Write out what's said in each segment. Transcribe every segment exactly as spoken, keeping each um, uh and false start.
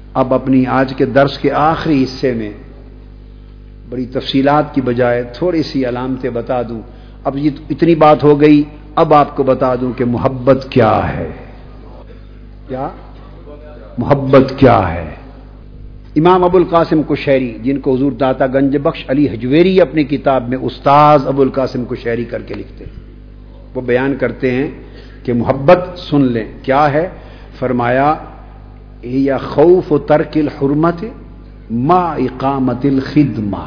اب اپنی آج کے درس کے آخری حصے میں بڑی تفصیلات کی بجائے تھوڑی سی علامتیں بتا دوں. اب یہ اتنی بات ہو گئی، اب آپ کو بتا دوں کہ محبت کیا ہے. کیا محبت کیا ہے؟ امام ابو القاسم قشیری، جن کو حضور داتا گنج بخش علی حجویری اپنی کتاب میں استاذ ابو القاسم قشیری کر کے لکھتے ہیں، وہ بیان کرتے ہیں کہ محبت سن لیں کیا ہے. فرمایا یا خوف و ترک الحرمت ما اقامت الخدمہ.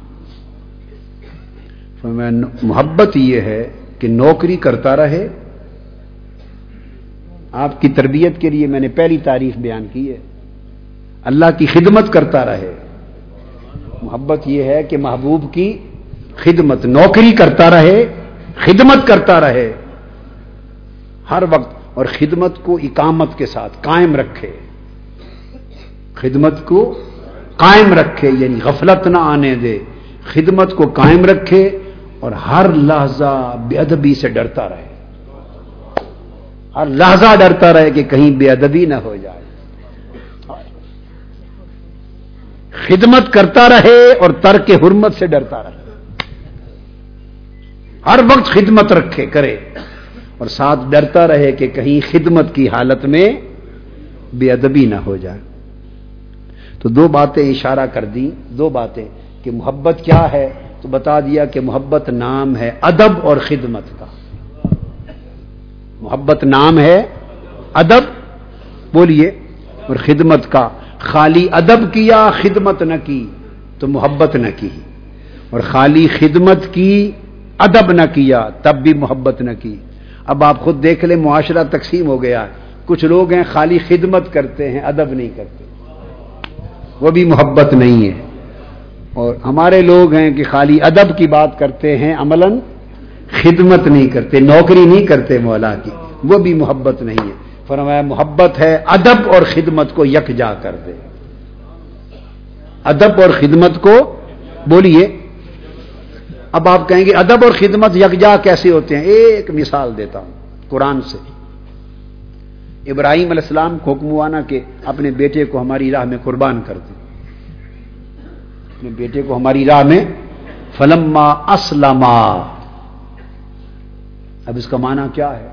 فرمایا محبت یہ ہے کہ نوکری کرتا رہے. آپ کی تربیت کے لیے میں نے پہلی تاریخ بیان کی ہے، اللہ کی خدمت کرتا رہے. محبت یہ ہے کہ محبوب کی خدمت، نوکری کرتا رہے، خدمت کرتا رہے ہر وقت، اور خدمت کو اقامت کے ساتھ قائم رکھے. خدمت کو قائم رکھے یعنی غفلت نہ آنے دے، خدمت کو قائم رکھے اور ہر لحظہ بے ادبی سے ڈرتا رہے. ہر لحظہ ڈرتا رہے کہ کہیں بے ادبی نہ ہو جائے. خدمت کرتا رہے اور ترک حرمت سے ڈرتا رہے. ہر وقت خدمت رکھے کرے اور ساتھ ڈرتا رہے کہ کہیں خدمت کی حالت میں بے ادبی نہ ہو جائے. تو دو باتیں اشارہ کر دی، دو باتیں کہ محبت کیا ہے، تو بتا دیا کہ محبت نام ہے ادب اور خدمت کا. محبت نام ہے ادب بولیے اور خدمت کا. خالی ادب کیا خدمت نہ کی تو محبت نہ کی، اور خالی خدمت کی ادب نہ کیا تب بھی محبت نہ کی. اب آپ خود دیکھ لیں معاشرہ تقسیم ہو گیا ہے. کچھ لوگ ہیں خالی خدمت کرتے ہیں ادب نہیں کرتے، وہ بھی محبت نہیں ہے. اور ہمارے لوگ ہیں کہ خالی ادب کی بات کرتے ہیں عملاً خدمت نہیں کرتے، نوکری نہیں کرتے مولا کی، وہ بھی محبت نہیں ہے. فرمایا محبت ہے ادب اور خدمت کو یکجا کر دے. ادب اور خدمت کو بولیے. اب آپ کہیں گے ادب اور خدمت یکجا کیسے ہوتے ہیں؟ ایک مثال دیتا ہوں قرآن سے. ابراہیم علیہ السلام کو حکم ہوا نا کہ اپنے بیٹے کو ہماری راہ میں قربان کر دیں. اپنے بیٹے کو ہماری راہ میں فلما اسلما. اب اس کا معنی کیا ہے؟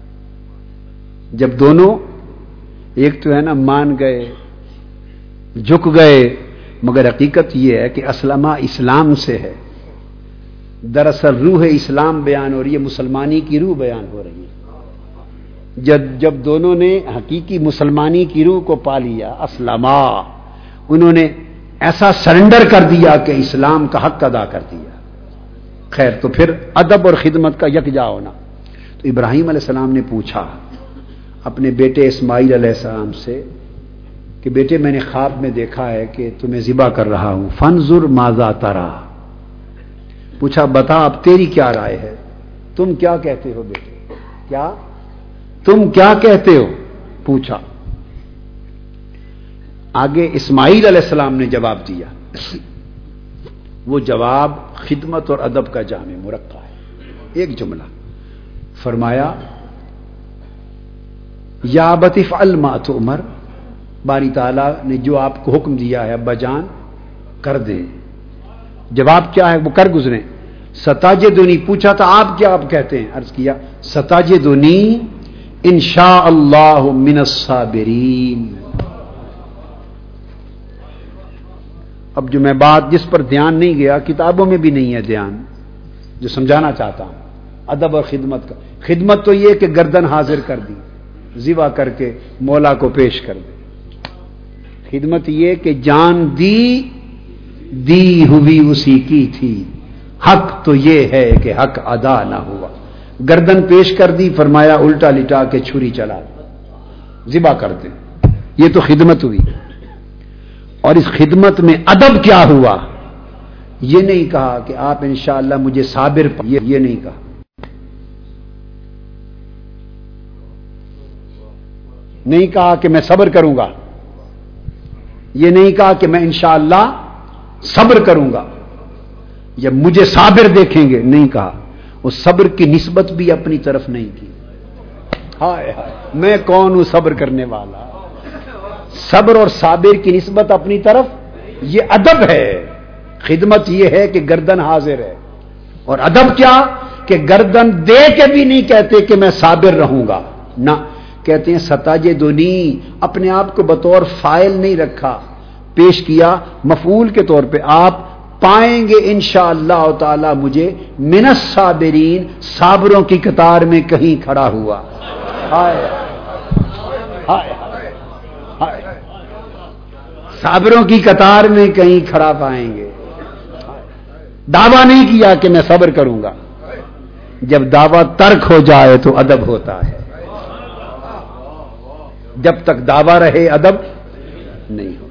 جب دونوں ایک تو ہے نا مان گئے، جھک گئے، مگر حقیقت یہ ہے کہ اسلمہ اسلام سے ہے. دراصل روح اسلام بیان ہو رہی ہے، مسلمانی کی روح بیان ہو رہی ہے. جب جب دونوں نے حقیقی مسلمانی کی روح کو پا لیا، اسلمہ، انہوں نے ایسا سرنڈر کر دیا کہ اسلام کا حق ادا کر دیا. خیر، تو پھر ادب اور خدمت کا یکجا ہونا. تو ابراہیم علیہ السلام نے پوچھا اپنے بیٹے اسماعیل علیہ السلام سے کہ بیٹے میں نے خواب میں دیکھا ہے کہ تمہیں ذبح کر رہا ہوں. فانظر ماذا ترى. پوچھا بتا اب تیری کیا رائے ہے، تم کیا کہتے ہو بیٹے، کیا تم کیا کہتے ہو؟ پوچھا. آگے اسماعیل علیہ السلام نے جواب دیا. وہ جواب خدمت اور ادب کا جامع مرقع ہے. ایک جملہ فرمایا یا ابت افعل ما تؤمر. باری تعالیٰ نے جو آپ کو حکم دیا ہے ابا جان کر دیں. جواب کیا ہے وہ کر گزریں. ستاجدنی. پوچھا تھا آپ کیا آپ کہتے ہیں؟ عرض کیا ستاجدنی انشاء اللہ من الصابرین. اب جو میں بات جس پر دھیان نہیں گیا، کتابوں میں بھی نہیں ہے دھیان، جو سمجھانا چاہتا ہوں ادب اور خدمت کا. خدمت تو یہ کہ گردن حاضر کر دی، ذبح کر کے مولا کو پیش کر دے. خدمت یہ کہ جان دی دی ہوئی اسی کی تھی. حق تو یہ ہے کہ حق ادا نہ ہوا. گردن پیش کر دی، فرمایا الٹا لٹا کے چھری چلا ذبح کر دیں. یہ تو خدمت ہوئی. اور اس خدمت میں ادب کیا ہوا؟ یہ نہیں کہا کہ آپ انشاءاللہ مجھے صابر، یہ, یہ نہیں کہا. نہیں کہا کہ میں صبر کروں گا، یہ نہیں کہا کہ میں انشاءاللہ صبر کروں گا یا مجھے صابر دیکھیں گے، نہیں کہا. اس صبر کی نسبت بھی اپنی طرف نہیں کی. ہائے ہائے میں کون ہوں صبر کرنے والا. صبر اور صابر کی نسبت اپنی طرف یہ ادب ہے. خدمت یہ ہے کہ گردن حاضر ہے, اور ادب کیا کہ گردن دے کے بھی نہیں کہتے کہ میں صابر رہوں گا, نہ کہتے ہیں ستجدنی, اپنے آپ کو بطور فاعل نہیں رکھا, پیش کیا مفعول کے طور پہ. آپ پائیں گے انشاءاللہ تعالی مجھے من الصابرین, صابروں کی قطار میں کہیں کھڑا ہوا. ہائے ہائے ہائے, صابروں کی قطار میں کہیں کھڑا پائیں گے. دعویٰ نہیں کیا کہ میں صبر کروں گا. جب دعویٰ ترک ہو جائے تو ادب ہوتا ہے, جب تک دعویٰ رہے ادب نہیں ہوتا.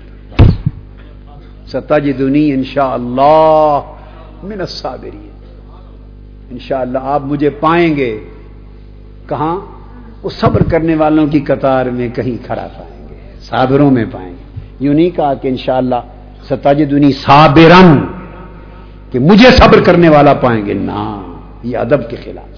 ستجدنی انشاءاللہ من الصابرین, انشاءاللہ آپ مجھے پائیں گے کہاں؟ وہ صبر کرنے والوں کی قطار میں کہیں کھڑا پائیں گے, صابروں میں پائیں گے. یوں نہیں کہا کہ انشاءاللہ ستجدنی صابرن, کہ مجھے صبر کرنے والا پائیں گے, نہ, یہ ادب کے خلاف.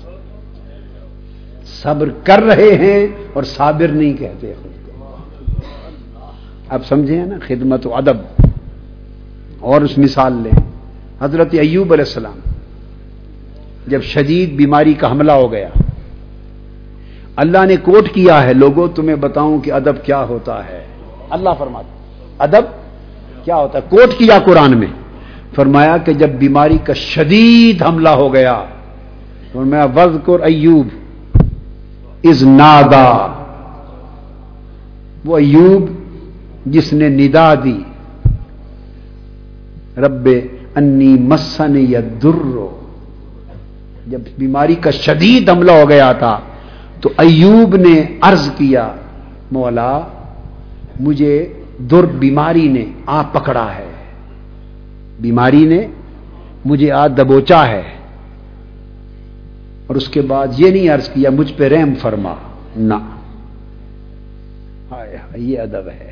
صبر کر رہے ہیں اور صابر نہیں کہتے خود کو. آپ سمجھے نا, خدمت و ادب. اور اس مثال لیں, حضرت ایوب علیہ السلام جب شدید بیماری کا حملہ ہو گیا, اللہ نے کوٹ کیا ہے, لوگوں تمہیں بتاؤں کہ ادب کیا ہوتا ہے. اللہ فرماتا ادب کیا ہوتا ہے, کوٹ کیا قرآن میں. فرمایا کہ جب بیماری کا شدید حملہ ہو گیا, فرمایا وذکر ایوب اذ نادا, وہ ایوب جس نے ندا دی رب انی مسنی الضر, جب بیماری کا شدید حملہ ہو گیا تھا تو ایوب نے عرض کیا مولا مجھے در بیماری نے آ پکڑا ہے, بیماری نے مجھے آ دبوچا ہے. اور اس کے بعد یہ نہیں عرض کیا مجھ پہ رحم فرما, نہ, یہ ادب ہے.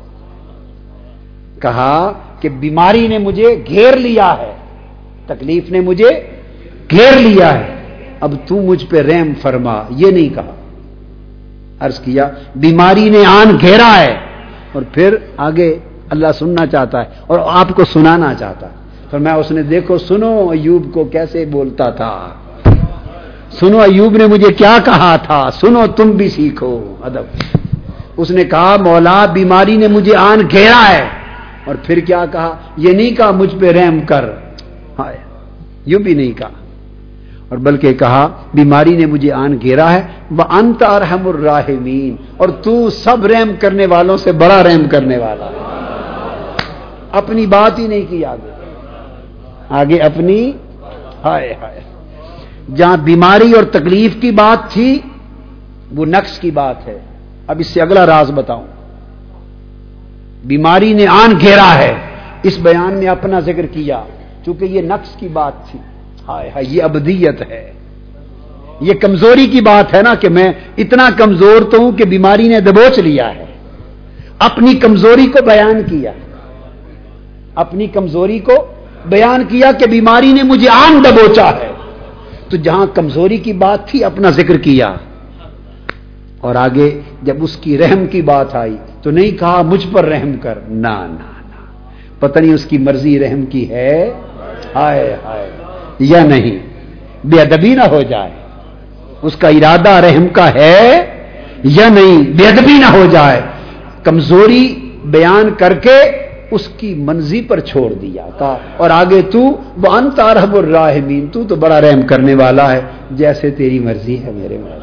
کہا کہ بیماری نے مجھے گھیر لیا ہے, تکلیف نے مجھے گھیر لیا ہے, اب تو مجھ پہ رحم فرما, یہ نہیں کہا. عرض کیا بیماری نے آن گھیرا ہے, اور پھر آگے اللہ سننا چاہتا ہے اور آپ کو سنانا چاہتا ہے. فرمایا اس نے دیکھو سنو ایوب کو کیسے بولتا تھا, سنو ایوب نے مجھے کیا کہا تھا, سنو تم بھی سیکھو ادب. اس نے کہا مولا بیماری نے مجھے آن گھیرا ہے, اور پھر کیا کہا, یہ نہیں کہا مجھ پہ رحم کر, ہائے, یوں بھی نہیں کہا, اور بلکہ کہا بیماری نے مجھے آن گھیرا ہے وانت ارحم الراحمین, اور تو سب رحم کرنے والوں سے بڑا رحم کرنے والا. اپنی بات ہی نہیں کی, آگے آگے اپنی, ہائے ہائے. جہاں بیماری اور تکلیف کی بات تھی وہ نقص کی بات ہے. اب اس سے اگلا راز بتاؤں. بیماری نے آن گھیرا ہے, اس بیان میں اپنا ذکر کیا چونکہ یہ نقص کی بات تھی. ہائے ہائے, یہ ابدیت ہے, یہ کمزوری کی بات ہے نا, کہ میں اتنا کمزور تو ہوں کہ بیماری نے دبوچ لیا ہے. اپنی کمزوری کو بیان کیا, اپنی کمزوری کو بیان کیا کہ بیماری نے مجھے آن دبوچا ہے. تو جہاں کمزوری کی بات تھی اپنا ذکر کیا, اور آگے جب اس کی رحم کی بات آئی تو نہیں کہا مجھ پر رحم کر, نہ نہ نہ, پتہ نہیں اس کی مرضی رحم کی ہے ہائے ہائے یا نہیں, بے ادبی نہ ہو جائے. اس کا ارادہ رحم کا ہے یا نہیں, بے ادبی نہ ہو جائے. کمزوری بیان کر کے اس کی منزی پر چھوڑ دیا کہا, اور آگے تو وانت ارحم الراحمین, تو تو بڑا رحم کرنے والا ہے, جیسے تیری مرضی ہے میرے مولا.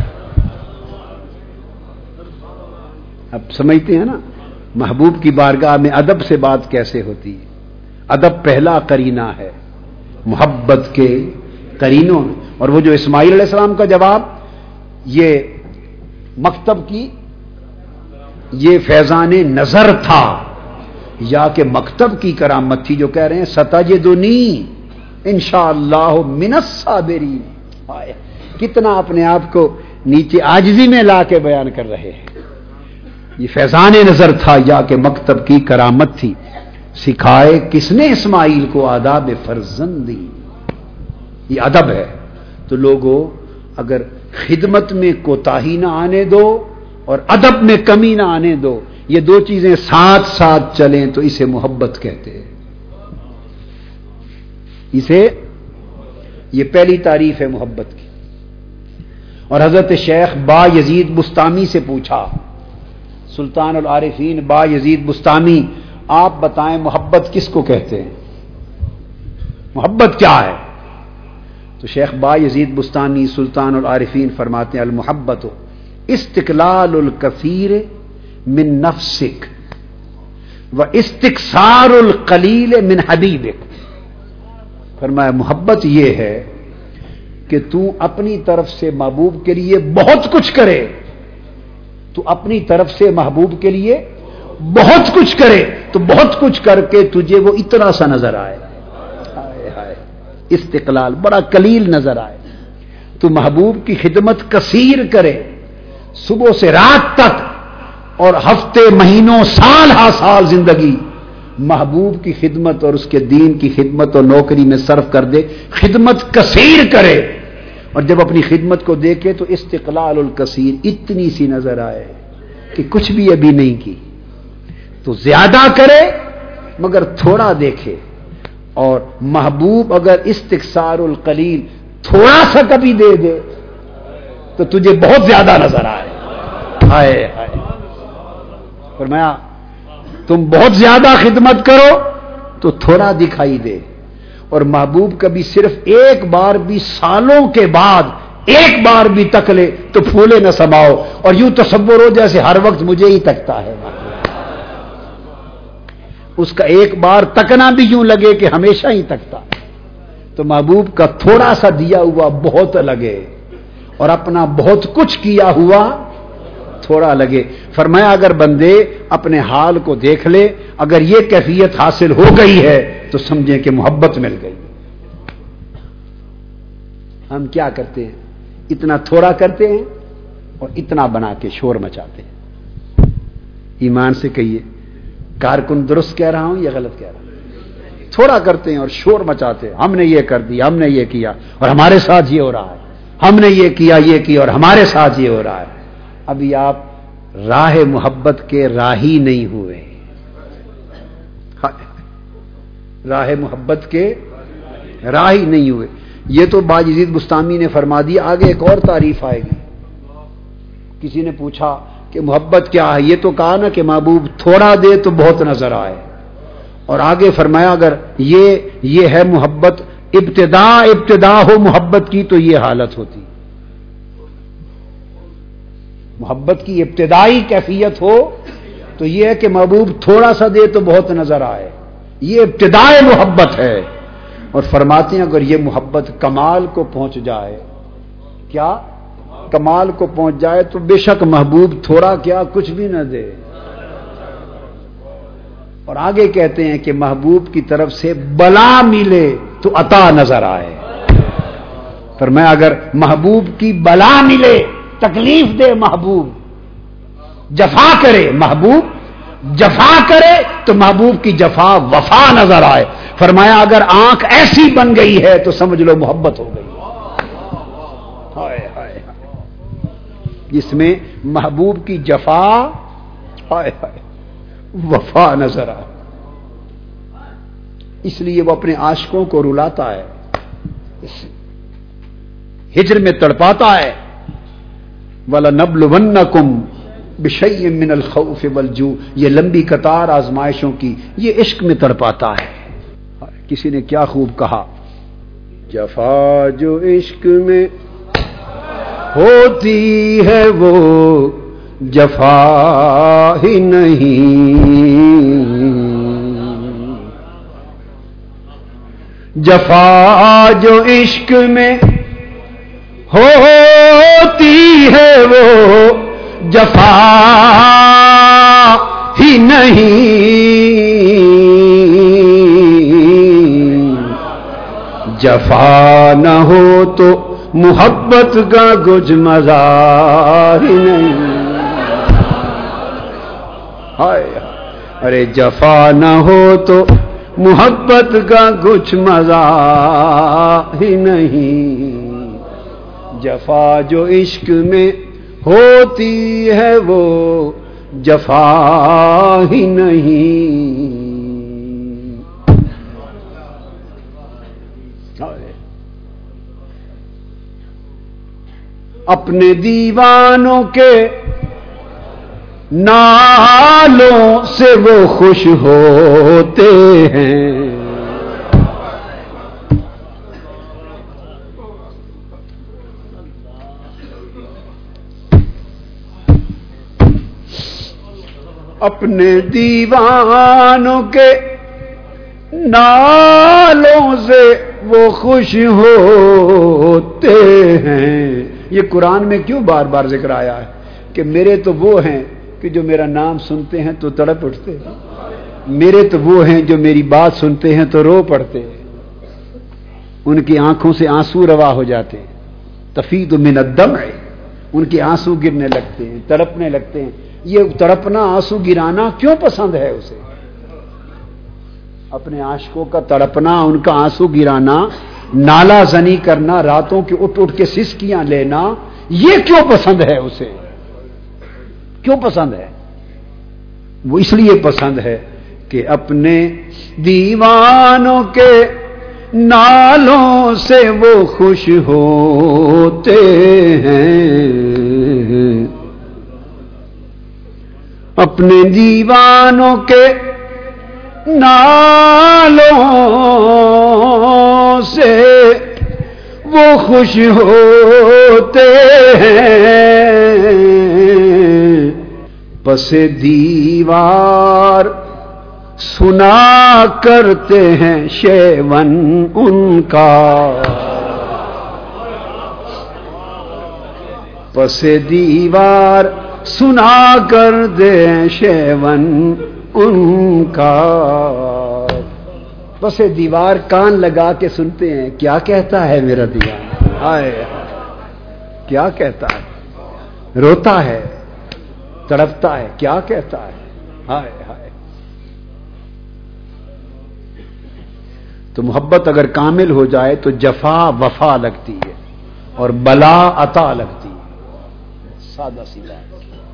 اب سمجھتے ہیں نا محبوب کی بارگاہ میں ادب سے بات کیسے ہوتی ہے. ادب پہلا قرینہ ہے محبت کے قرینوں میں. اور وہ جو اسماعیل علیہ السلام کا جواب, یہ مکتب کی یہ فیضان نظر تھا یا کہ مکتب کی کرامت تھی جو کہہ رہے ہیں ستجدنی انشاءاللہ من الصابرین. کتنا اپنے آپ کو نیچے عاجزی میں لا کے بیان کر رہے ہیں. یہ فیضان نظر تھا یا کہ مکتب کی کرامت تھی. سکھائے کس نے اسماعیل کو آداب فرزندی, یہ ادب ہے. تو لوگوں اگر خدمت میں کوتاہی نہ آنے دو اور ادب میں کمی نہ آنے دو, یہ دو چیزیں ساتھ ساتھ چلیں تو اسے محبت کہتے ہیں. اسے یہ پہلی تعریف ہے محبت کی. اور حضرت شیخ با یزید بستامی سے پوچھا، سلطان العارفین با یزید بستامی، آپ بتائیں محبت کس کو کہتے ہیں؟ محبت کیا ہے؟ تو شیخ با یزید بستانی سلطان العارفین فرماتے ہیں المحبت استقلال الکثیر من نفسک و استکثار القلیل من حبیبک. فرمایا محبت یہ ہے کہ تو اپنی طرف سے محبوب کے لیے بہت کچھ کرے، تو اپنی طرف سے محبوب کے لیے بہت کچھ کرے تو بہت کچھ کر کے تجھے وہ اتنا سا نظر آئے، ہائے ہائے استقلال بڑا قلیل نظر آئے. تو محبوب کی خدمت کثیر کرے صبح سے رات تک، اور ہفتے مہینوں سال ہا سال زندگی محبوب کی خدمت اور اس کے دین کی خدمت اور نوکری میں صرف کر دے، خدمت کثیر کرے. اور جب اپنی خدمت کو دیکھے تو استقلال الکثیر اتنی سی نظر آئے کہ کچھ بھی ابھی نہیں کی. تو زیادہ کرے مگر تھوڑا دیکھے، اور محبوب اگر استکثار القلیل تھوڑا سا کبھی دے دے تو تجھے بہت زیادہ نظر آئے. ہائے ہائے فرمایا تم بہت زیادہ خدمت کرو تو تھوڑا دکھائی دے، اور محبوب کبھی صرف ایک بار بھی سالوں کے بعد ایک بار بھی تک لے تو پھولے نہ سماؤ، اور یوں تصور ہو جیسے ہر وقت مجھے ہی تکتا ہے. اس کا ایک بار تکنا بھی یوں لگے کہ ہمیشہ ہی تکتا. تو محبوب کا تھوڑا سا دیا ہوا بہت لگے، اور اپنا بہت کچھ کیا ہوا تھوڑا لگے. فرمایا اگر بندے اپنے حال کو دیکھ لے، اگر یہ کیفیت حاصل ہو گئی ہے تو سمجھیں کہ محبت مل گئی. ہم کیا کرتے ہیں؟ اتنا تھوڑا کرتے ہیں اور اتنا بنا کے شور مچاتے ہیں. ایمان سے کہیے کارکن درست کہہ رہا ہوں یا غلط کہہ رہا ہوں؟ تھوڑا کرتے ہیں اور شور مچاتے ہیں، ہم نے یہ کر دیا، ہم نے یہ کیا اور ہمارے ساتھ یہ ہو رہا ہے، ہم نے یہ کیا یہ کیا اور ہمارے ساتھ یہ ہو رہا ہے. ابھی آپ راہ محبت کے راہی نہیں ہوئے، راہ محبت کے راہی نہیں ہوئے. یہ تو با یزید بستامی نے فرما دیا. آگے ایک اور تعریف آئے گی. کسی نے پوچھا کہ محبت کیا ہے؟ یہ تو کہا نا کہ محبوب تھوڑا دے تو بہت نظر آئے، اور آگے فرمایا اگر یہ یہ ہے محبت، ابتدا ابتدا ہو محبت کی تو یہ حالت ہوتی. محبت کی ابتدائی کیفیت ہو تو یہ ہے کہ محبوب تھوڑا سا دے تو بہت نظر آئے، یہ ابتدائی محبت ہے. اور فرماتے ہیں اگر یہ محبت کمال کو پہنچ جائے، کیا کمال کو پہنچ جائے تو بے شک محبوب تھوڑا کیا کچھ بھی نہ دے. اور آگے کہتے ہیں کہ محبوب کی طرف سے بلا ملے تو عطا نظر آئے. فرمایا اگر محبوب کی بلا ملے، تکلیف دے محبوب، جفا کرے محبوب، جفا کرے تو محبوب کی جفا وفا نظر آئے. فرمایا اگر آنکھ ایسی بن گئی ہے تو سمجھ لو محبت ہو گئی. ہائے ہائے جس میں محبوب کی جفا ہائے ہائے وفا نظر آئے. اس لیے وہ اپنے عاشقوں کو رلاتا ہے، ہجر میں تڑپاتا ہے. وَلَنَبْلُوَنَّكُمْ بِشَيْءٍ مِّنَ الْخَوْفِ وَالْجُوعِ، یہ لمبی قطار آزمائشوں کی یہ عشق میں تڑپاتا ہے. کسی نے کیا خوب کہا، جفا جو عشق میں ہوتی ہے وہ جفا ہی نہیں، جفا جو عشق میں ہوتی ہے وہ جفا ہی نہیں، جفا نہ ہو تو محبت کا کچھ مزہ ہی نہیں. ہائے ارے جفا نہ ہو تو محبت کا کچھ مزہ ہی نہیں، جفا جو عشق میں ہوتی ہے وہ جفا ہی نہیں. اپنے دیوانوں کے نالوں سے وہ خوش ہوتے ہیں. اپنے دیوانوں کے نالوں سے وہ خوش ہوتے ہیں. یہ قرآن میں کیوں بار بار ذکر آیا ہے کہ میرے تو وہ ہیں کہ جو میرا نام سنتے ہیں تو تڑپ اٹھتے ہیں, میرے تو وہ ہیں جو میری بات سنتے ہیں تو رو پڑتے ہیں, ان کی آنکھوں سے آنسو روا ہو جاتے ہیں. تفیض من الدمع, ان کے آنسو گرنے لگتے ہیں, تڑپنے لگتے ہیں. یہ تڑپنا, آنسو گرانا کیوں پسند ہے اسے؟ اپنے عاشقوں کا تڑپنا, ان کا آنسو گرانا, نالا زنی کرنا, راتوں کی اٹھ اٹھ کے سسکیاں لینا, یہ کیوں پسند ہے اسے؟ کیوں پسند ہے؟ وہ اس لیے پسند ہے کہ اپنے دیوانوں کے نالوں سے وہ خوش ہوتے ہیں. اپنے دیوانوں کے نالوں سے وہ خوش ہوتے ہیں. پس دیوار سنا کرتے ہیں شیون ان کا, پس دیوار سنا کر دے شیون ان کا. بس دیوار کان لگا کے سنتے ہیں کیا کہتا ہے میرا دیوار, ہائے کیا کہتا ہے, روتا ہے, تڑپتا ہے, کیا کہتا ہے, ہائے ہائے. تو محبت اگر کامل ہو جائے تو جفا وفا لگتی ہے اور بلا عطا لگتی ہے. سادہ سی بات.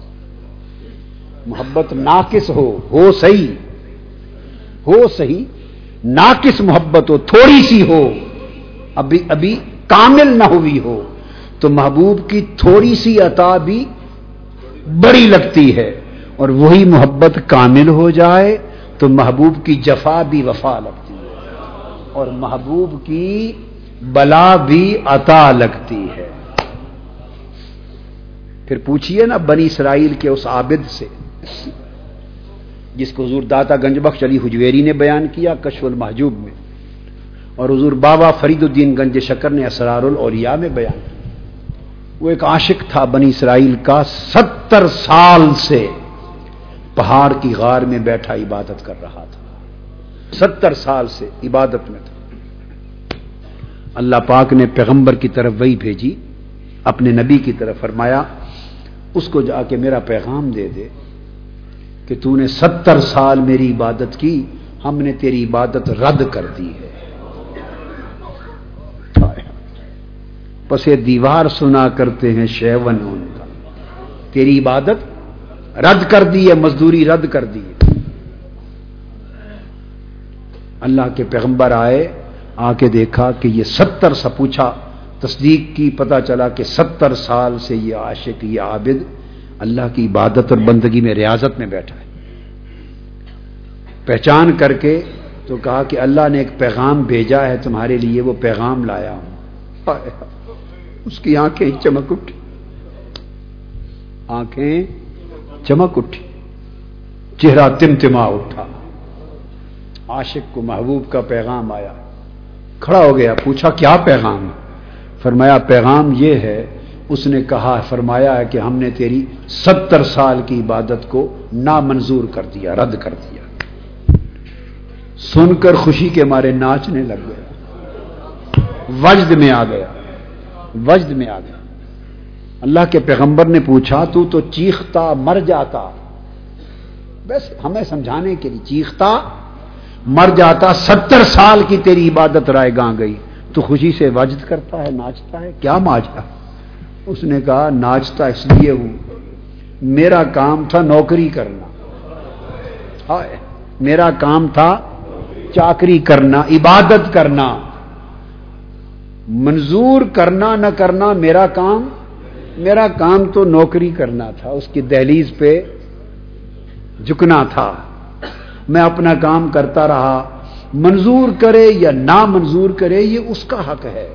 محبت ناقص ہو, ہو صحیح, ہو صحیح, ناقص محبت ہو, تھوڑی سی ہو, ابھی ابھی کامل نہ ہوئی ہو, تو محبوب کی تھوڑی سی عطا بھی بڑی لگتی ہے, اور وہی محبت کامل ہو جائے تو محبوب کی جفا بھی وفا لگتی ہے اور محبوب کی بلا بھی عطا لگتی ہے. پھر پوچھئے نا بنی اسرائیل کے اس عابد سے جس کو حضور داتا گنج بخش علی حجویری نے بیان کیا کشف المحجوب میں, اور حضور بابا فرید الدین گنج شکر نے اسرار الاولیاء میں بیان کیا. وہ ایک عاشق تھا بنی اسرائیل کا, ستر سال سے پہاڑ کی غار میں بیٹھا عبادت کر رہا تھا, ستر سال سے عبادت میں تھا. اللہ پاک نے پیغمبر کی طرف وحی بھیجی, اپنے نبی کی طرف فرمایا اس کو جا کے میرا پیغام دے دے کہ تو نے ستر سال میری عبادت کی, ہم نے تیری عبادت رد کر دی ہے. پس یہ دیوار سنا کرتے ہیں شیون ان کا, تیری عبادت رد کر دی ہے, مزدوری رد کر دی ہے. اللہ کے پیغمبر آئے, آ کے دیکھا کہ یہ ستر سا پوچھا, تصدیق کی, پتہ چلا کہ ستر سال سے یہ عاشق, یہ عابد اللہ کی عبادت اور بندگی میں ریاضت میں بیٹھا ہے. پہچان کر کے تو کہا کہ اللہ نے ایک پیغام بھیجا ہے تمہارے لیے, وہ پیغام لایا ہوں. اس کی آنکھیں چمک اٹھی, آنکھیں چمک اٹھی, چہرہ تمتما اٹھا. عاشق کو محبوب کا پیغام آیا, کھڑا ہو گیا, پوچھا کیا پیغام؟ فرمایا پیغام یہ ہے, اس نے کہا فرمایا ہے کہ ہم نے تیری ستر سال کی عبادت کو نامنظور کر دیا, رد کر دیا. سن کر خوشی کے مارے ناچنے لگ گیا, وجد میں آ گیا, وجد میں آ گیا. اللہ کے پیغمبر نے پوچھا تو تو چیختا مر جاتا, بس ہمیں سمجھانے کے لیے, چیختا مر جاتا, ستر سال کی تیری عبادت رائے گاں گئی, تو خوشی سے وجد کرتا ہے, ناچتا ہے, کیا ماجرا؟ اس نے کہا ناچتا اس لیے ہوں میرا کام تھا نوکری کرنا، ہائے میرا کام تھا چاکری کرنا، عبادت کرنا، منظور کرنا نہ کرنا میرا کام، میرا کام تو نوکری کرنا تھا، اس کی دہلیز پہ جھکنا تھا، میں اپنا کام کرتا رہا، منظور کرے یا نہ منظور کرے یہ اس کا حق ہے،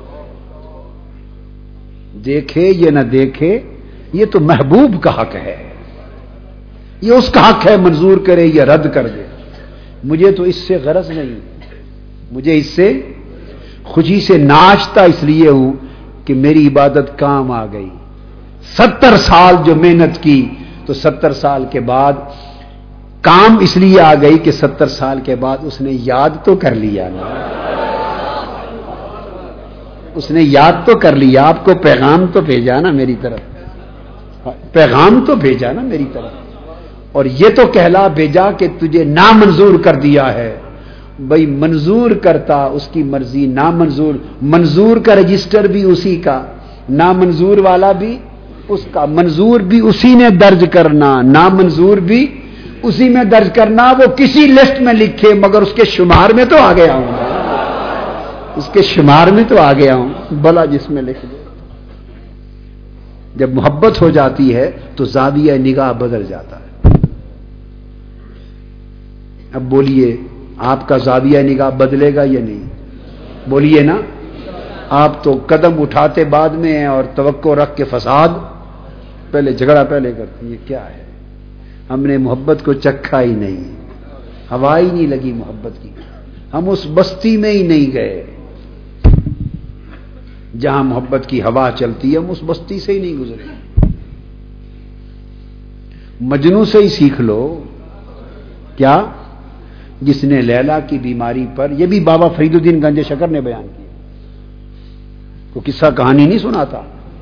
دیکھے یا نہ دیکھے یہ تو محبوب کا حق ہے، یہ اس کا حق ہے منظور کرے یا رد کر دے، مجھے تو اس سے غرض نہیں، مجھے اس سے خوشی سے ناچتا اس لیے ہوں کہ میری عبادت کام آ گئی، ستر سال جو محنت کی تو ستر سال کے بعد کام اس لیے آ گئی کہ ستر سال کے بعد اس نے یاد تو کر لیا نا، اس نے یاد تو کر لیا، آپ کو پیغام تو بھیجا نا میری طرف، پیغام تو بھیجا نا میری طرف، اور یہ تو کہلا بھیجا کہ تجھے نامنظور کر دیا ہے، بھائی منظور کرتا اس کی مرضی، نامنظور منظور کا رجسٹر بھی اسی کا، نامنظور والا بھی اس کا، منظور بھی اسی نے درج کرنا، نامنظور بھی اسی میں درج کرنا، وہ کسی لسٹ میں لکھے مگر اس کے شمار میں تو آ گیا ہوں، اس کے شمار میں تو آ گیا ہوں، بلا جس میں لکھ دے۔ جب محبت ہو جاتی ہے تو زاویہ نگاہ بدل جاتا ہے۔ اب بولیے آپ کا زاویہ نگاہ بدلے گا یا نہیں؟ بولیے نا، آپ تو قدم اٹھاتے بعد میں ہیں اور توقع رکھ کے فساد پہلے، جھگڑا پہلے کرتے ہیں، یہ کیا ہے؟ ہم نے محبت کو چکھا ہی نہیں، ہوا ہی نہیں لگی محبت کی، ہم اس بستی میں ہی نہیں گئے جہاں محبت کی ہوا چلتی ہے، ہم اس بستی سے ہی نہیں گزرے۔ مجنوں سے ہی سیکھ لو، کیا؟ جس نے لیلا کی بیماری پر، یہ بھی بابا فرید الدین گنج شکر نے بیان کیا، وہ قصہ کہانی نہیں سناتا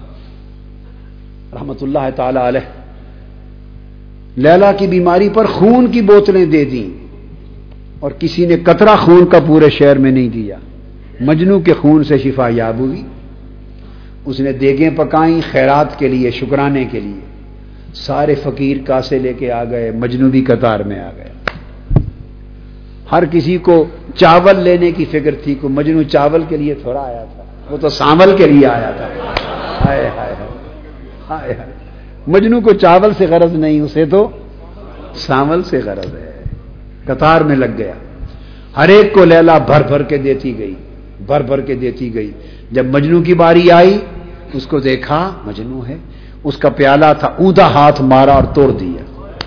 رحمت اللہ تعالی علیہ، لیلا کی بیماری پر خون کی بوتلیں دے دیں اور کسی نے قطرہ خون کا پورے شہر میں نہیں دیا، مجنوں کے خون سے شفا یاب ہوئی، اس نے دیگیں پکائیں خیرات کے لیے، شکرانے کے لیے، سارے فقیر کاسے لے کے آ گئے، مجنوں بھی قطار میں آ گئے، ہر کسی کو چاول لینے کی فکر تھی، کو مجنوں چاول کے لیے تھوڑا آیا تھا، وہ تو سانول کے لیے آیا تھا، ہائے ہائے ہائے ہائے، مجنوں کو چاول سے غرض نہیں، اسے تو سانول سے غرض ہے، قطار میں لگ گیا، ہر ایک کو لیلا بھر بھر کے دیتی گئی، بھر بھر کے دیتی گئی، جب مجنوں کی باری آئی اس کو دیکھا مجنوں ہے، اس کا پیالہ تھا، اوندا ہاتھ مارا اور توڑ دیا،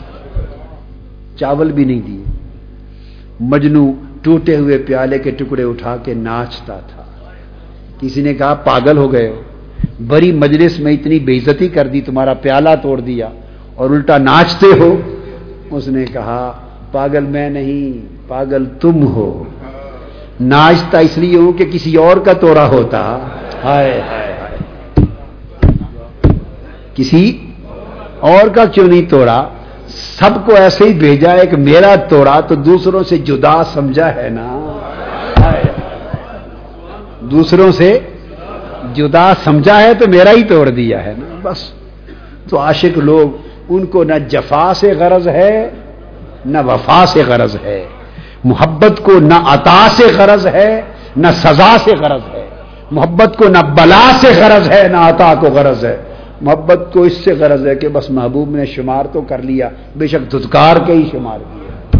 چاول بھی نہیں دیے، مجنوں ٹوٹے ہوئے پیالے کے ٹکڑے اٹھا کے ناچتا تھا، کسی نے کہا پاگل ہو گئے ہو، بڑی مجلس میں اتنی بے عزتی کر دی، تمہارا پیالہ توڑ دیا اور الٹا ناچتے ہو، اس نے کہا پاگل میں نہیں، پاگل تم ہو، ناچتا اس لیے ہوں کہ کسی اور کا توڑا ہوتا، ہائے ہائے ہائے، کسی اور کا کیوں نہیں توڑا، سب کو ایسے ہی بھیجا ہے کہ میرا توڑا تو دوسروں سے جدا سمجھا ہے نا، دوسروں سے جدا سمجھا ہے تو میرا ہی توڑ دیا ہے نا، بس۔ تو عاشق لوگ، ان کو نہ جفا سے غرض ہے نہ وفا سے غرض ہے، محبت کو نہ عطا سے غرض ہے نہ سزا سے غرض ہے، محبت کو نہ بلا سے غرض ہے نہ عطا کو غرض ہے، محبت کو اس سے غرض ہے کہ بس محبوب نے شمار تو کر لیا، بے شک دھتکار کے ہی شمار کیا،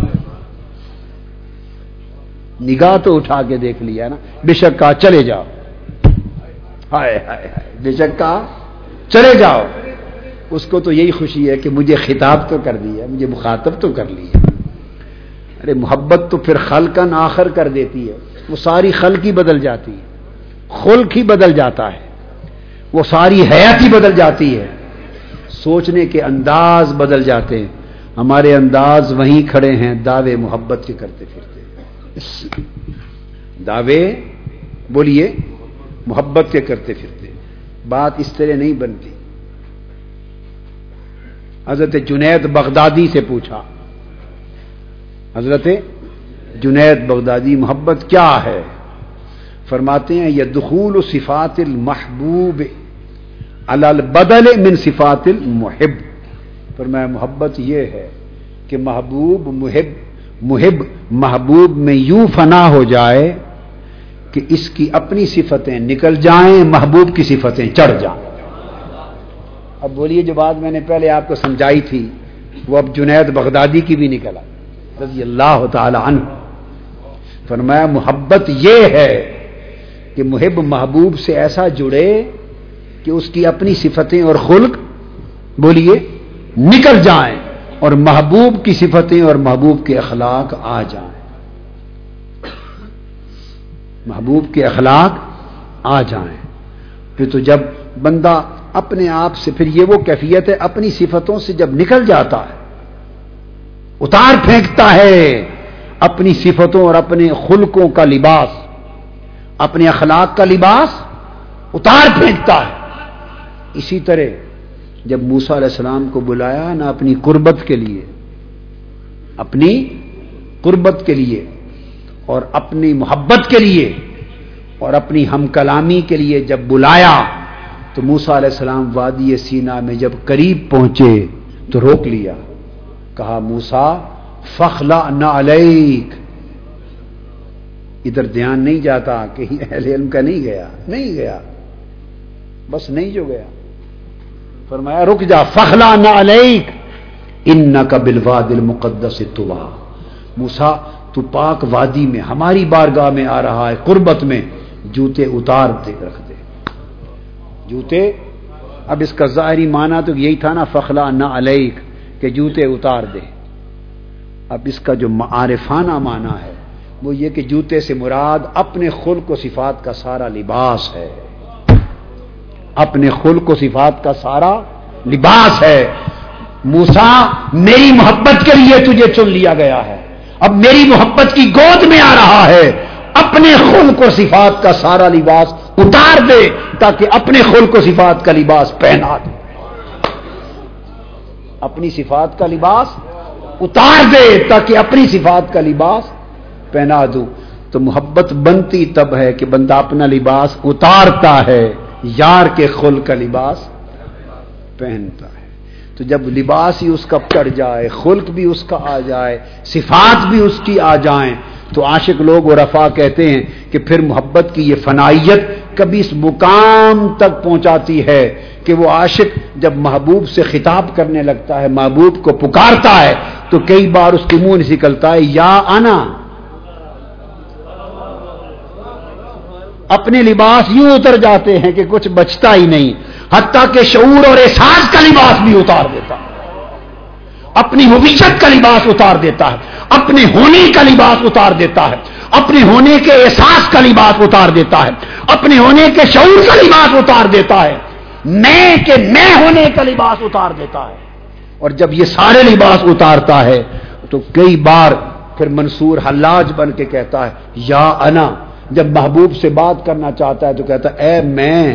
نگاہ تو اٹھا کے دیکھ لیا نا، بے شک کہا چلے جاؤ، ہائے ہائے ہائے، بے شک کہا چلے جاؤ، اس کو تو یہی خوشی ہے کہ مجھے خطاب تو کر دیا، مجھے مخاطب تو کر لیا۔ ارے محبت تو پھر خلقاً آخر کر دیتی ہے، وہ ساری خلق ہی بدل جاتی ہے، خلق ہی بدل جاتا ہے، وہ ساری حیات ہی بدل جاتی ہے، سوچنے کے انداز بدل جاتے ہیں، ہمارے انداز وہیں کھڑے ہیں، دعوے محبت کے کرتے پھرتے، دعوے بولیے محبت کے کرتے پھرتے، بات اس طرح نہیں بنتی۔ حضرت جنید بغدادی سے پوچھا، حضرت جنید بغدادی محبت کیا ہے؟ فرماتے ہیں یہ دخول صفات المحبوب علی البدل من صفات المحب، فرمایا محبت یہ ہے کہ محبوب محب محب محبوب میں یوں فنا ہو جائے کہ اس کی اپنی صفتیں نکل جائیں، محبوب کی صفتیں چڑھ جائیں۔ اب بولیے جو بات میں نے پہلے آپ کو سمجھائی تھی وہ اب جنید بغدادی کی بھی نکلا رضی اللہ تعالی عنہ۔ فرمایا محبت یہ ہے کہ محب محبوب سے ایسا جڑے کہ اس کی اپنی صفتیں اور خلق بولیے نکل جائیں اور محبوب کی صفتیں اور محبوب کے اخلاق آ جائیں، محبوب کے اخلاق آ جائیں۔ پھر تو جب بندہ اپنے آپ سے، پھر یہ وہ کیفیت ہے اپنی صفتوں سے جب نکل جاتا ہے، اتار پھینکتا ہے اپنی صفتوں اور اپنے خلقوں کا لباس، اپنے اخلاق کا لباس اتار پھینکتا ہے۔ اسی طرح جب موسیٰ علیہ السلام کو بلایا نہ اپنی قربت کے لیے، اپنی قربت کے لیے اور اپنی محبت کے لیے اور اپنی ہم کلامی کے لیے جب بلایا تو موسیٰ علیہ السلام وادی سینا میں جب قریب پہنچے تو روک لیا، کہا موسیٰ فخلعنا علیک۔ ادھر دھیان نہیں جاتا کہ اہل علم کا نہیں گیا، نہیں گیا، بس نہیں جو گیا، فرمایا رک جا، فخلعنا علیک انک بالوادی المقدس طویٰ۔ موسیٰ تو پاک وادی میں ہماری بارگاہ میں آ رہا ہے، قربت میں، جوتے اتار دے رکھ دے جوتے۔ اب اس کا ظاہری معنی تو یہی تھا نا فخلعنا علیک کہ جوتے اتار دے۔ اب اس کا جو معارفانہ معنی ہے وہ یہ کہ جوتے سے مراد اپنے خلق و صفات کا سارا لباس ہے، اپنے خلق و صفات کا سارا لباس ہے۔ موسیٰ میری محبت کے لیے تجھے چن لیا گیا ہے، اب میری محبت کی گود میں آ رہا ہے، اپنے خلق و صفات کا سارا لباس اتار دے تاکہ اپنے خلق و صفات کا لباس پہنا دے، اپنی صفات کا لباس اتار دے تاکہ اپنی صفات کا لباس پہنا دوں۔ تو محبت بنتی تب ہے کہ بندہ اپنا لباس اتارتا ہے، یار کے خلق کا لباس پہنتا ہے۔ تو جب لباس ہی اس کا چڑھ جائے، خلق بھی اس کا آ جائے، صفات بھی اس کی آ جائیں، تو عاشق لوگ اور رفا کہتے ہیں کہ پھر محبت کی یہ فنائیت کبھی اس مقام تک پہنچاتی ہے کہ وہ عاشق جب محبوب سے خطاب کرنے لگتا ہے، محبوب کو پکارتا ہے، تو کئی بار اس کے منہ سے نکلتا ہے یا انا۔ اپنے لباس یوں اتر جاتے ہیں کہ کچھ بچتا ہی نہیں، حتیٰ کہ شعور اور احساس کا لباس بھی اتار دیتا ہے، اپنی ہویت کا لباس اتار دیتا ہے، اپنے ہونے کا لباس اتار دیتا ہے، اپنے ہونے کے احساس کا لباس اتار دیتا ہے، اپنے ہونے کے شعور کا لباس اتار دیتا ہے، میں کہ میں ہونے کا لباس اتار دیتا ہے۔ اور جب یہ سارے لباس اتارتا ہے تو کئی بار پھر منصور حلاج بن کے کہتا ہے یا انا۔ جب محبوب سے بات کرنا چاہتا ہے تو کہتا ہے اے میں،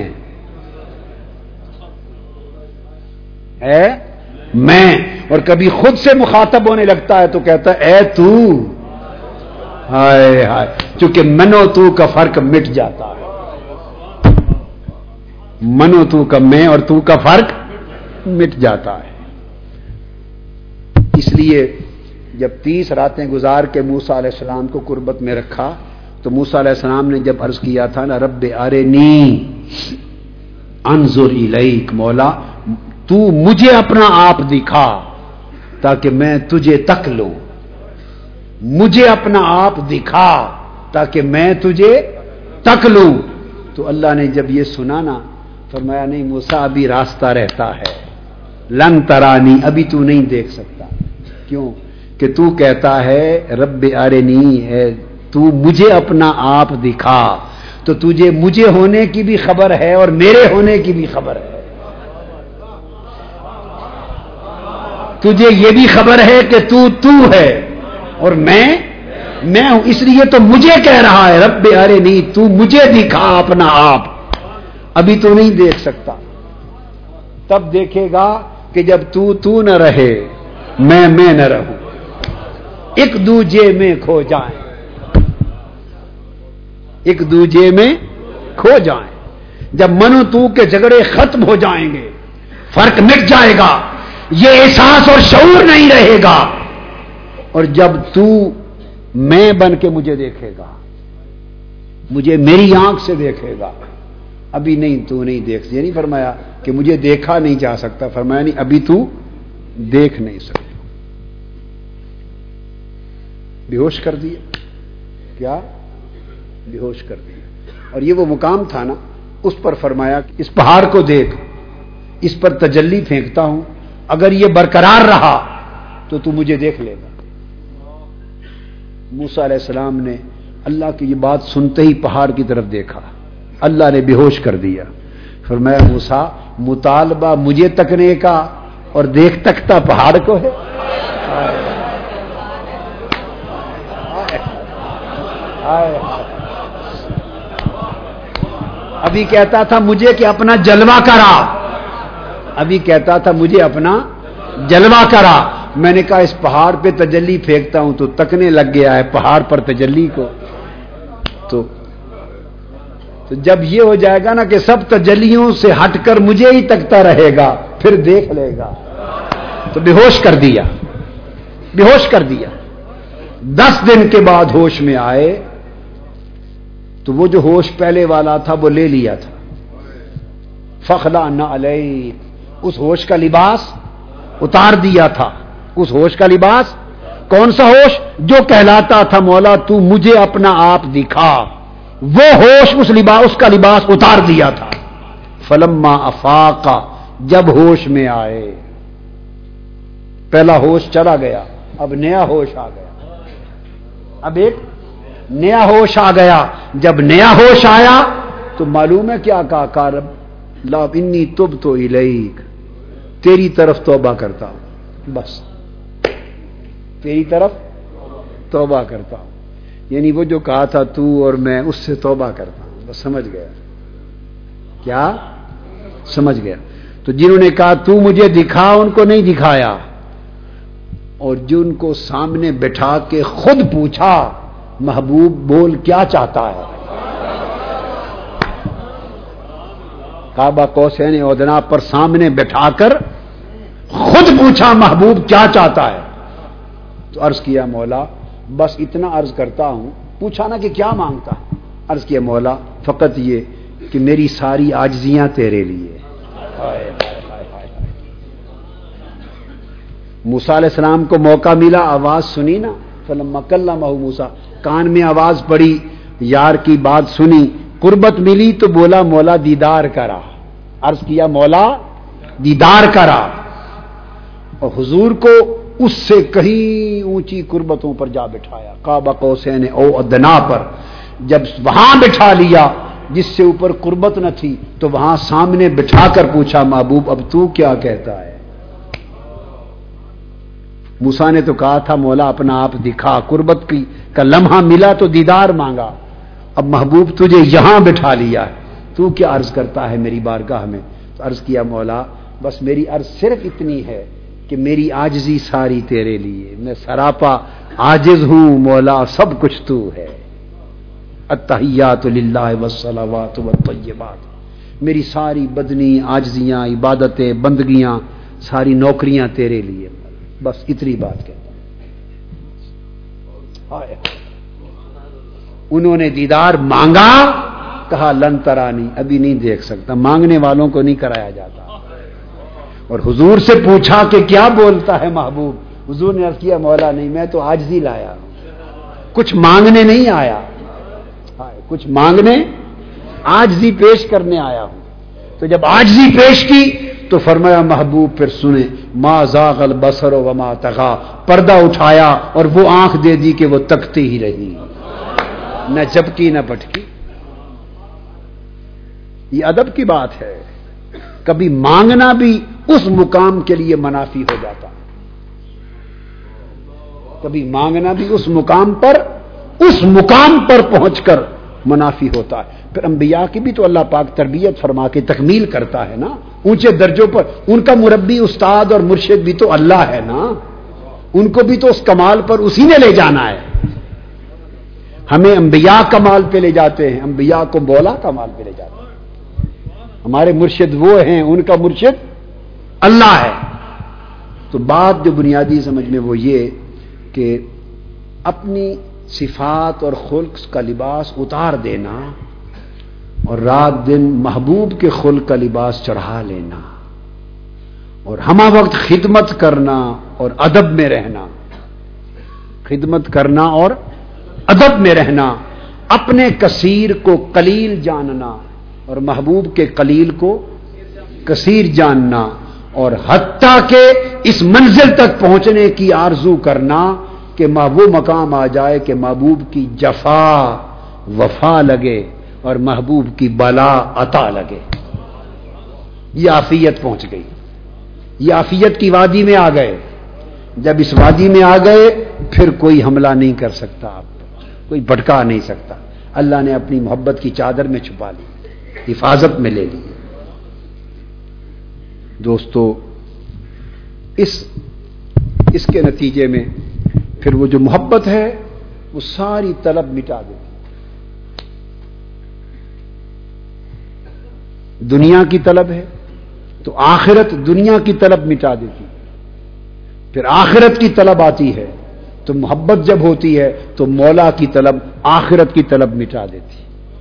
اے میں۔ اور کبھی خود سے مخاطب ہونے لگتا ہے تو کہتا ہے اے تو، ہائے ہائے، چونکہ منو تو کا فرق مٹ جاتا ہے، منو تو کا میں اور تو کا فرق مٹ جاتا ہے۔ اس لیے جب تیس راتیں گزار کے موسیٰ علیہ السلام کو قربت میں رکھا تو موسیٰ علیہ السلام نے جب عرض کیا تھا نا رب ارنی انظر الیک، مولا تو مجھے اپنا آپ دکھا تاکہ میں تجھے تک لوں، مجھے اپنا آپ دکھا تاکہ میں تجھے تک لوں۔ تو اللہ نے جب یہ سنا نا فرمایا نہیں موسیٰ ابھی راستہ رہتا ہے، لن ترانی، ابھی تو نہیں دیکھ سکتا۔ کیوں کہ تو کہتا ہے رب ارنی، ہے تو مجھے اپنا آپ دکھا، تو تجھے مجھے ہونے کی بھی خبر ہے اور میرے ہونے کی بھی خبر ہے، تجھے یہ بھی خبر ہے کہ تو تو ہے اور میں میں ہوں، اس لیے تو مجھے کہہ رہا ہے رب ارنی، تو مجھے دکھا اپنا آپ، ابھی تو نہیں دیکھ سکتا، تب دیکھے گا کہ جب تو تو نہ رہے میں میں نہ رہوں، ایک دوجے میں کھو جائیں، ایک دوجے میں کھو جائیں۔ جب منو تو کے جھگڑے ختم ہو جائیں گے، فرق مٹ جائے گا، یہ احساس اور شعور نہیں رہے گا. اور جب تو میں بن کے مجھے دیکھے گا, مجھے میری آنکھ سے دیکھے گا, ابھی نہیں تو نہیں دیکھ, یہ نہیں فرمایا کہ مجھے دیکھا نہیں جا سکتا, فرمایا نہیں ابھی تو دیکھ نہیں سکتا. بے ہوش کر دیا, کیا بے ہوش کر دیا. اور یہ وہ مقام تھا نا, اس پر فرمایا کہ اس پہاڑ کو دیکھ, اس پر تجلی پھینکتا ہوں, اگر یہ برقرار رہا تو تو مجھے دیکھ لے گا. موسیٰ علیہ السلام نے اللہ کی یہ بات سنتے ہی پہاڑ کی طرف دیکھا, اللہ نے بے ہوش کر دیا. فرمایا موسیٰ مطالبہ مجھے تکنے کا اور دیکھ تکتا پہاڑ کو ہے. ابھی کہتا تھا مجھے کہ اپنا جلوہ کرا, ابھی کہتا تھا مجھے اپنا جلوہ کرا. میں نے کہا اس پہاڑ پہ تجلی پھینکتا ہوں تو تکنے لگ گیا ہے پہاڑ پر تجلی کو. تو تو جب یہ ہو جائے گا نا کہ سب تجلیوں سے ہٹ کر مجھے ہی تکتا رہے گا, پھر دیکھ لے گا. تو بے ہوش کر دیا, بے ہوش کر دیا. دس دن کے بعد ہوش میں آئے تو وہ جو ہوش پہلے والا تھا وہ لے لیا تھا. فخلعنا علیک, اس ہوش کا لباس اتار دیا تھا. اس ہوش کا لباس کون سا ہوش؟ جو کہلاتا تھا مولا تو مجھے اپنا آپ دکھا, وہ ہوش اس لباس اس کا لباس اتار دیا تھا. فلما افاق, جب ہوش میں آئے, پہلا ہوش چلا گیا, اب نیا ہوش آ گیا, اب ایک نیا ہوش آ گیا. جب نیا ہوش آیا تو معلوم ہے کیا کہا, کارب لا انی تبت الیک, تیری طرف توبہ کرتا ہوں, بس تیری طرف توبہ کرتا ہوں. یعنی وہ جو کہا تھا تو اور میں, اس سے توبہ کرتا ہوں. بس سمجھ گیا, کیا سمجھ گیا. تو جنہوں نے کہا تو مجھے دکھا, ان کو نہیں دکھایا, اور جن کو سامنے بٹھا کے خود پوچھا محبوب بول کیا چاہتا ہے, کعبہ قوسین ادنا پر سامنے بٹھا کر خود پوچھا محبوب کیا چاہتا ہے. تو عرض کیا مولا بس اتنا عرض کرتا ہوں, پوچھا نا کہ کیا مانگتا ہے, عرض کیا مولا فقط یہ کہ میری ساری عاجزیاں تیرے لیے. موسیٰ علیہ السلام کو موقع ملا, آواز سنی نا, فلما کلمہ موسیٰ, کان میں آواز پڑی, یار کی بات سنی, قربت ملی تو بولا مولا دیدار کرا. عرض کیا مولا دیدار کرا, اور حضور کو اس سے کہیں اونچی قربتوں پر جا بٹھایا, کعبہ قوسین او ادنا پر. جب وہاں بٹھا لیا جس سے اوپر قربت نہ تھی, تو وہاں سامنے بٹھا کر پوچھا محبوب اب تو کیا کہتا ہے. موسیٰ نے تو کہا تھا مولا اپنا آپ دکھا, قربت کی کا لمحہ ملا تو دیدار مانگا, اب محبوب تجھے یہاں بٹھا لیا ہے, تو کیا عرض کرتا ہے میری بارگاہ میں. تو عرض کیا مولا بس میری عرض صرف اتنی ہے کہ میری عاجزی ساری تیرے لیے, میں سراپا عاجز ہوں مولا, سب کچھ تو ہے. التحیات للہ والصلوات والطیبات, میری ساری بدنی عاجزیاں عبادتیں بندگیاں ساری نوکریاں تیرے لیے, بس اتنی بات کہتا ہوں. انہوں نے دیدار مانگا, کہا لن ترانی, ابھی نہیں دیکھ سکتا. مانگنے والوں کو نہیں کرایا جاتا. اور حضور سے پوچھا کہ کیا بولتا ہے محبوب, حضور نے عرض کیا مولا نہیں, میں تو عاجزی لایا, کچھ مانگنے نہیں آیا, کچھ مانگنے عاجزی پیش کرنے آیا ہوں. تو جب عاجزی پیش کی تو فرمایا محبوب پھر سنیں, ما زاغ البصر وما طغى, پردہ اٹھایا اور وہ آنکھ دے دی کہ وہ تکتی ہی رہی, نہ جھپکی نہ پٹکی. یہ ادب کی بات ہے. کبھی مانگنا بھی اس مقام کے لیے منافی ہو جاتا ہے, کبھی مانگنا بھی اس مقام پر اس مقام پر پہنچ کر منافی ہوتا ہے. پھر انبیاء کی بھی تو اللہ پاک تربیت فرما کے تکمیل کرتا ہے نا, اونچے درجوں پر. ان کا مربی استاد اور مرشد بھی تو اللہ ہے نا, ان کو بھی تو اس کمال پر اسی نے لے جانا ہے. ہمیں انبیاء کمال پہ لے جاتے ہیں, انبیاء کو مولا کمال پہ لے جاتے ہیں. ہمارے مرشد وہ ہیں, ان کا مرشد اللہ ہے. تو بات جو بنیادی سمجھ میں وہ یہ کہ اپنی صفات اور خلق کا لباس اتار دینا اور رات دن محبوب کے خلق کا لباس چڑھا لینا اور ہمہ وقت خدمت کرنا اور ادب میں رہنا، خدمت کرنا اور ادب میں رہنا، اپنے کثیر کو قلیل جاننا اور محبوب کے قلیل کو کثیر جاننا، اور حتیٰ کہ اس منزل تک پہنچنے کی آرزو کرنا کہ وہ مقام آ جائے کہ محبوب کی جفا وفا لگے اور محبوب کی بلا عطا لگے۔ یہ عافیت پہنچ گئی، یہ عافیت کی وادی میں آ گئے۔ جب اس وادی میں آ گئے پھر کوئی حملہ نہیں کر سکتا، آپ کوئی بھٹکا نہیں سکتا۔ اللہ نے اپنی محبت کی چادر میں چھپا لی، حفاظت میں لے لی۔ دوستو، اس اس کے نتیجے میں پھر وہ جو محبت ہے وہ ساری طلب مٹا دیتی، دنیا کی طلب ہے تو آخرت دنیا کی طلب مٹا دیتی، پھر آخرت کی طلب آتی ہے تو محبت جب ہوتی ہے تو مولا کی طلب آخرت کی طلب مٹا دیتی۔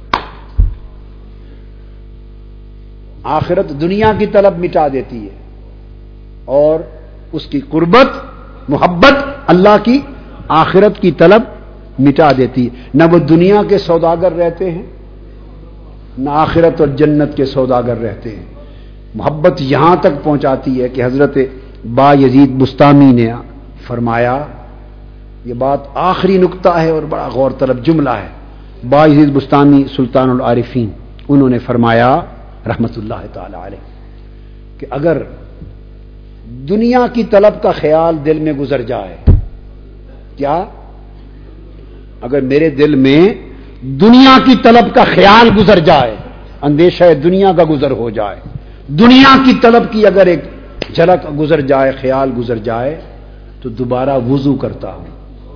آخرت دنیا کی طلب مٹا دیتی ہے اور اس کی قربت محبت اللہ کی آخرت کی طلب مٹا دیتی ہے۔ نہ وہ دنیا کے سوداگر رہتے ہیں نہ آخرت اور جنت کے سوداگر رہتے ہیں۔ محبت یہاں تک پہنچاتی ہے کہ حضرت با یزید بستامی نے فرمایا، یہ بات آخری نقطہ ہے اور بڑا غور طلب جملہ ہے۔ با یزید بستامی سلطان العارفین، انہوں نے فرمایا رحمت اللہ تعالی علیہ کہ اگر دنیا کی طلب کا خیال دل میں گزر جائے، کیا اگر میرے دل میں دنیا کی طلب کا خیال گزر جائے، اندیشہ دنیا کا گزر ہو جائے، دنیا کی طلب کی اگر ایک جھلک گزر جائے، خیال گزر جائے، تو دوبارہ وضو کرتا ہوں،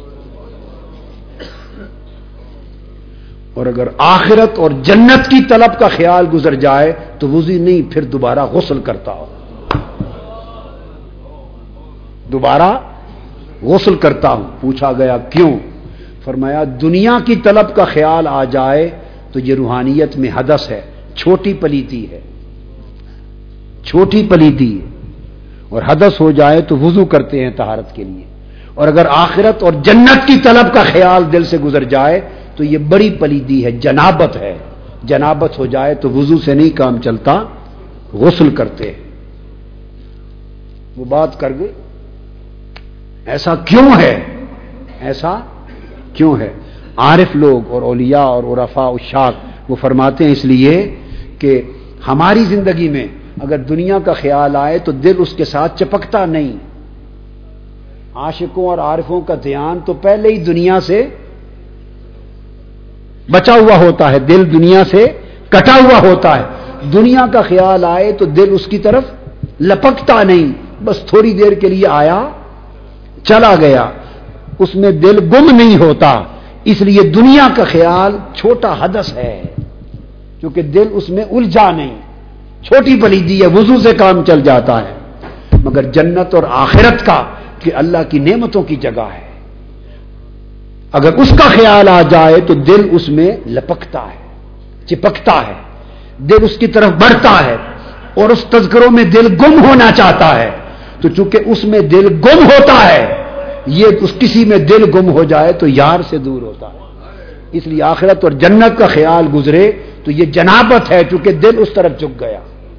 اور اگر آخرت اور جنت کی طلب کا خیال گزر جائے تو وضو نہیں، پھر دوبارہ غسل کرتا ہوں، دوبارہ غسل کرتا ہوں۔ پوچھا گیا کیوں؟ فرمایا دنیا کی طلب کا خیال آ جائے تو یہ روحانیت میں حدث ہے، چھوٹی پلیتی ہے، چھوٹی پلیتی ہے، اور حدث ہو جائے تو وضو کرتے ہیں طہارت کے لیے، اور اگر آخرت اور جنت کی طلب کا خیال دل سے گزر جائے تو یہ بڑی پلیتی ہے، جنابت ہے، جنابت ہو جائے تو وضو سے نہیں کام چلتا، غسل کرتے ہیں۔ وہ بات کر گئی، ایسا کیوں ہے؟ ایسا کیوں ہے؟ عارف لوگ اور اولیاء اور عرفاء الشاق وہ فرماتے ہیں اس لیے کہ ہماری زندگی میں اگر دنیا کا خیال آئے تو دل اس کے ساتھ چپکتا نہیں۔ عاشقوں اور عارفوں کا دھیان تو پہلے ہی دنیا سے بچا ہوا ہوتا ہے، دل دنیا سے کٹا ہوا ہوتا ہے۔ دنیا کا خیال آئے تو دل اس کی طرف لپکتا نہیں، بس تھوڑی دیر کے لیے آیا چلا گیا، اس میں دل گم نہیں ہوتا۔ اس لیے دنیا کا خیال چھوٹا حدث ہے کیونکہ دل اس میں الجھا نہیں، چھوٹی پلیدی ہے، وضو سے کام چل جاتا ہے۔ مگر جنت اور آخرت کا کہ اللہ کی نعمتوں کی جگہ ہے، اگر اس کا خیال آ جائے تو دل اس میں لپکتا ہے، چپکتا ہے، دل اس کی طرف بڑھتا ہے، اور اس تذکروں میں دل گم ہونا چاہتا ہے۔ تو چونکہ اس میں دل گم ہوتا ہے، یہ اس کسی میں دل گم ہو جائے تو یار سے دور ہوتا ہے۔ اس لیے آخرت اور جنت کا خیال گزرے تو یہ جنابت ہے، چونکہ دل اس طرف جھک گیا،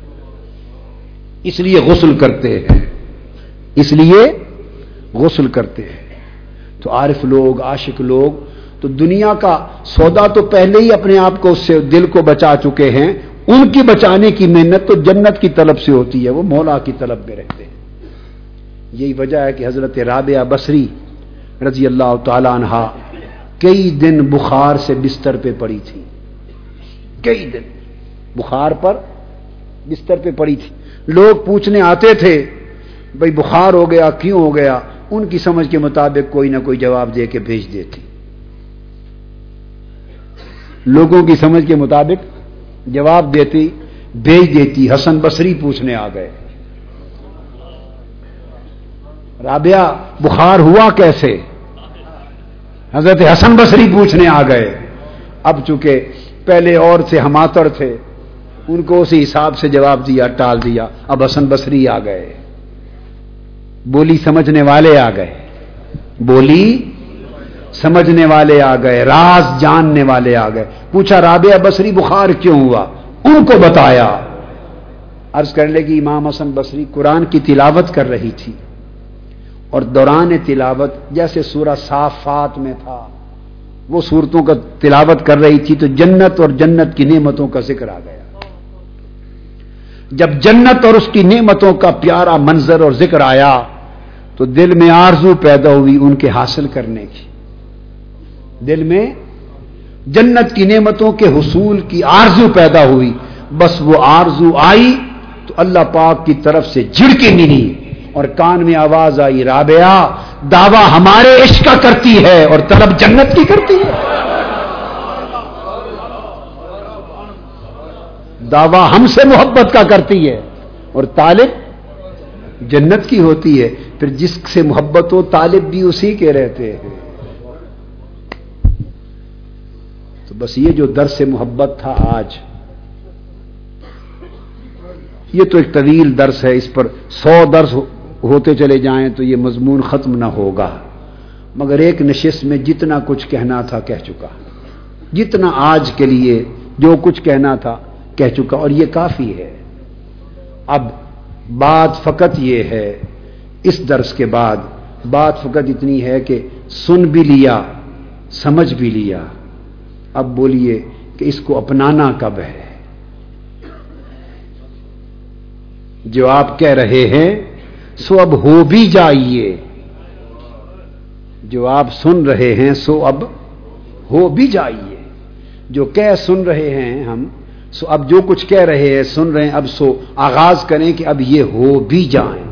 اس لیے غسل کرتے ہیں، اس لیے غسل کرتے ہیں۔ تو عارف لوگ، عاشق لوگ تو دنیا کا سودا تو پہلے ہی اپنے آپ کو اس سے دل کو بچا چکے ہیں، ان کی بچانے کی محنت تو جنت کی طلب سے ہوتی ہے، وہ مولا کی طلب میں رہتے ہیں۔ یہی وجہ ہے کہ حضرت رابعہ بصری رضی اللہ تعالی عنہا کئی دن بخار سے بستر پہ پڑی تھی، کئی دن بخار پر بستر پہ پڑی تھی۔ لوگ پوچھنے آتے تھے بھئی بخار ہو گیا، کیوں ہو گیا؟ ان کی سمجھ کے مطابق کوئی نہ کوئی جواب دے کے بھیج دیتی، لوگوں کی سمجھ کے مطابق جواب دیتی بھیج دیتی۔ حسن بصری پوچھنے آ گئے، رابعہ بخار ہوا کیسے؟ حضرت حسن بصری پوچھنے آ گئے. اب چونکہ پہلے اور سے ہماتر تھے, ان کو اسی حساب سے جواب دیا, ٹال دیا. اب حسن بصری آ گئے, بولی سمجھنے والے آ گئے, بولی سمجھنے والے آ گئے, راز جاننے والے آ گئے. پوچھا رابعہ بصری بخار کیوں ہوا؟ ان کو بتایا. عرض کر لے کہ امام حسن بصری قرآن کی تلاوت کر رہی تھی, اور دوران تلاوت جیسے سورہ صافات میں تھا وہ صورتوں کا تلاوت کر رہی تھی تو جنت اور جنت کی نعمتوں کا ذکر آ گیا. جب جنت اور اس کی نعمتوں کا پیارا منظر اور ذکر آیا تو دل میں آرزو پیدا ہوئی ان کے حاصل کرنے کی. دل میں جنت کی نعمتوں کے حصول کی آرزو پیدا ہوئی. بس وہ آرزو آئی تو اللہ پاک کی طرف سے جھڑکے ملی اور کان میں آواز آئی, رابعہ دعویٰ ہمارے عشق کا کرتی ہے اور طلب جنت کی کرتی ہے. دعویٰ ہم سے محبت کا کرتی ہے اور طالب جنت کی ہوتی ہے. پھر جس سے محبت ہو طالب بھی اسی کے رہتے ہیں. تو بس یہ جو درس محبت تھا آج, یہ تو ایک طویل درس ہے, اس پر سو درس ہوتے چلے جائیں تو یہ مضمون ختم نہ ہوگا. مگر ایک نشست میں جتنا کچھ کہنا تھا کہہ چکا, جتنا آج کے لیے جو کچھ کہنا تھا کہہ چکا, اور یہ کافی ہے. اب بات فقط یہ ہے, اس درس کے بعد بات فقط اتنی ہے کہ سن بھی لیا, سمجھ بھی لیا. اب بولیے کہ اس کو اپنانا کب ہے؟ جو آپ کہہ رہے ہیں سو اب ہو بھی جائیے, جو آپ سن رہے ہیں سو اب ہو بھی جائیے. جو کہہ سن رہے ہیں ہم, سو اب جو کچھ کہہ رہے ہیں سن رہے ہیں, اب سو آغاز کریں کہ اب یہ ہو بھی جائیں.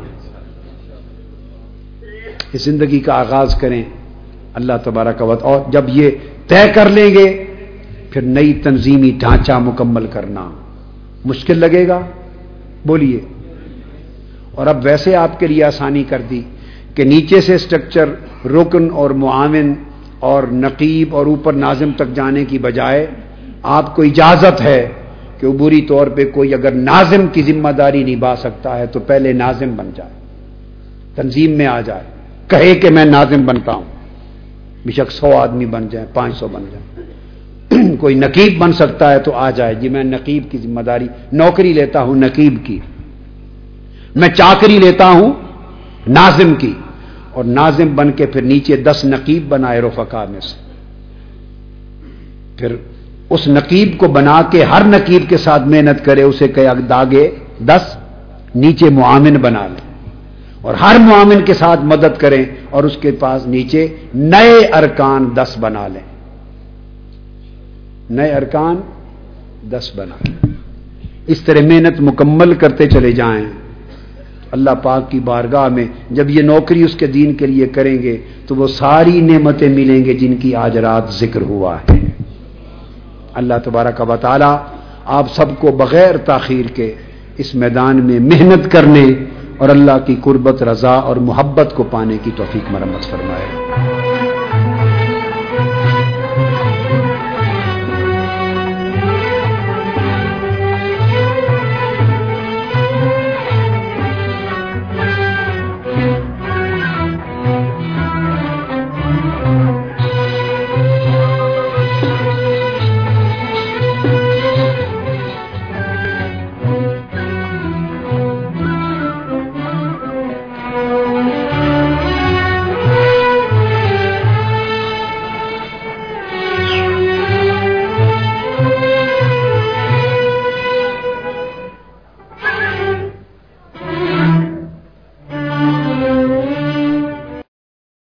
اس زندگی کا آغاز کریں اللہ تبارک و تعالی. اور جب یہ طے کر لیں گے پھر نئی تنظیمی ڈھانچہ مکمل کرنا مشکل لگے گا, بولیے. اور اب ویسے آپ کے لیے آسانی کر دی کہ نیچے سے سٹرکچر رکن اور معاون اور نقیب اور اوپر ناظم تک جانے کی بجائے آپ کو اجازت ہے کہ عبوری طور پہ کوئی اگر ناظم کی ذمہ داری نبھا سکتا ہے تو پہلے ناظم بن جائے, تنظیم میں آ جائے, کہے کہ میں ناظم بنتا ہوں. بے شک سو آدمی بن جائیں, پانچ سو بن جائیں. کوئی نقیب بن سکتا ہے تو آ جائے, جی میں نقیب کی ذمہ داری, نوکری لیتا ہوں نقیب کی, میں چاکری لیتا ہوں ناظم کی, اور ناظم بن کے پھر نیچے دس نقیب بنائے رفقا میں سے. پھر اس نقیب کو بنا کے ہر نقیب کے ساتھ محنت کرے, اسے کہ داگے دس نیچے معاون بنا لیں, اور ہر معاون کے ساتھ مدد کریں اور اس کے پاس نیچے نئے ارکان دس بنا لیں, نئے ارکان دس بنا لیں. اس طرح محنت مکمل کرتے چلے جائیں. اللہ پاک کی بارگاہ میں جب یہ نوکری اس کے دین کے لیے کریں گے تو وہ ساری نعمتیں ملیں گے جن کی آج رات ذکر ہوا ہے. اللہ تبارک و تعالی آپ سب کو بغیر تاخیر کے اس میدان میں محنت کرنے اور اللہ کی قربت, رضا اور محبت کو پانے کی توفیق مرمت فرمائے.